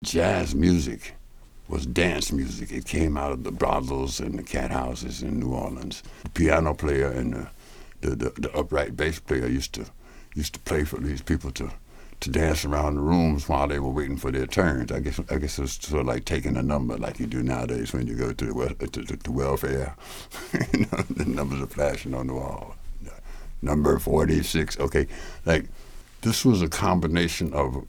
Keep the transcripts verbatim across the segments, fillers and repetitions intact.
jazz music was dance music. It came out of the brothels and the cat houses in New Orleans. The piano player and the, the, the, the upright bass player used to used to play for these people to, to dance around the rooms while they were waiting for their turns. I guess I guess it was sort of like taking a number like you do nowadays when you go to the wel- to, to, to welfare. You know, the numbers are flashing on the wall. Number forty-six. Okay, like this was a combination of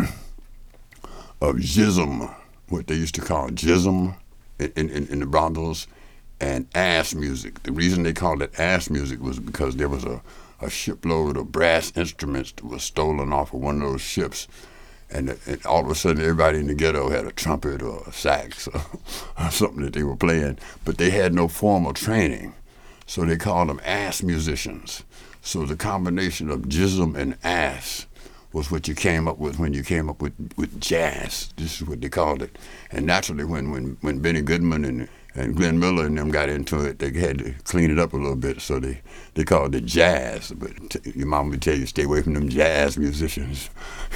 of jism, what they used to call jism in, in, in the brothels, and ass music. The reason they called it ass music was because there was a, a shipload of brass instruments that was stolen off of one of those ships, and, and all of a sudden everybody in the ghetto had a trumpet or a sax or, or something that they were playing, but they had no formal training, so they called them ass musicians. So the combination of jism and ass was what you came up with when you came up with, with jazz. This is what they called it. And naturally, when when, when Benny Goodman and, and Glenn Miller and them got into it, they had to clean it up a little bit, so they, they called it jazz. But t- your mom would tell you, stay away from them jazz musicians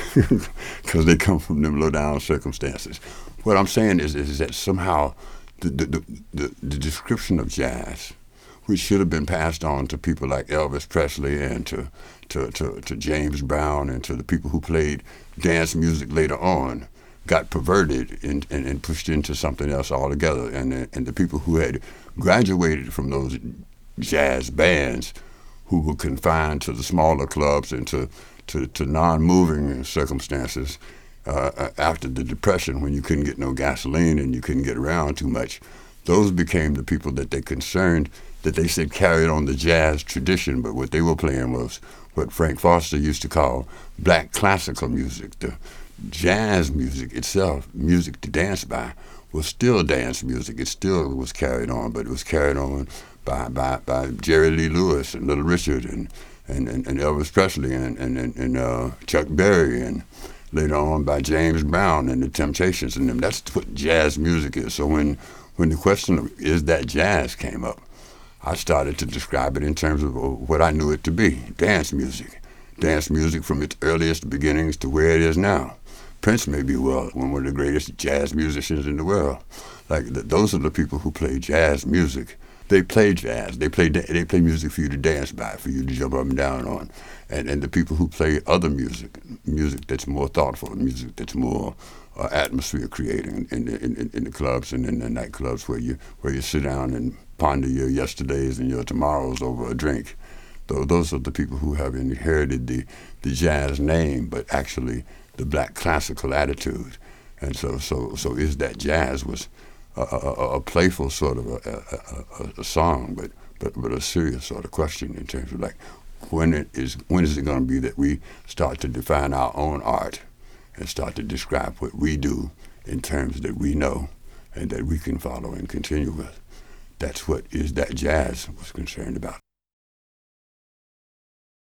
because they come from them low-down circumstances. What I'm saying is, is that somehow the, the, the, the, the description of jazz, which should have been passed on to people like Elvis Presley and to, to, to, to James Brown and to the people who played dance music later on, got perverted and, and, and pushed into something else altogether. And, and the people who had graduated from those jazz bands, who were confined to the smaller clubs and to, to, to non-moving circumstances uh, after the Depression, when you couldn't get no gasoline and you couldn't get around too much, those became the people that they concerned, that they said carried on the jazz tradition, but what they were playing was what Frank Foster used to call black classical music. The jazz music itself, music to dance by, was still dance music. It still was carried on, but it was carried on by by, by Jerry Lee Lewis and Little Richard and, and, and, and Elvis Presley and, and, and, and uh, Chuck Berry, and later on by James Brown and the Temptations and them. That's what jazz music is. So when, when the question of is that jazz came up, I started to describe it in terms of what I knew it to be, dance music. Dance music from its earliest beginnings to where it is now. Prince may be well one of the greatest jazz musicians in the world. Like the, those are the people who play jazz music. They play jazz. They play they play music for you to dance by, for you to jump up and down on. And and the people who play other music, music that's more thoughtful, music that's more uh, atmosphere creating in the, in, in the clubs and in the nightclubs where you where you sit down and ponder your yesterdays and your tomorrows over a drink. Though those are the people who have inherited the, the jazz name, but actually the black classical attitude. And so so so is that jazz was a, a, a playful sort of a, a, a, a song, but, but but a serious sort of question in terms of like when it is when is it going to be that we start to define our own art and start to describe what we do in terms that we know and that we can follow and continue with. That's what Is That Jazz was concerned about.